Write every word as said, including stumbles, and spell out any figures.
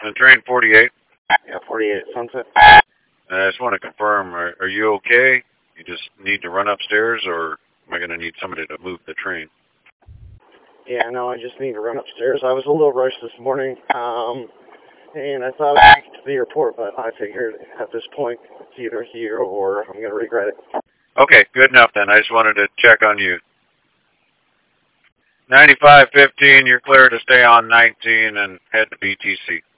And train forty-eight. Yeah, forty-eight at Sunset. I just want to confirm, are, are you okay? You just need to run upstairs, or am I going to need somebody to move the train? Yeah, no, I just need to run upstairs. I was a little rushed this morning, um, and I thought I'd make it to the airport, but I figured at this point it's either here or I'm going to regret it. Okay, good enough then. I just wanted to check on you. ninety-five fifteen, you're clear to stay on nineteen and head to B T C.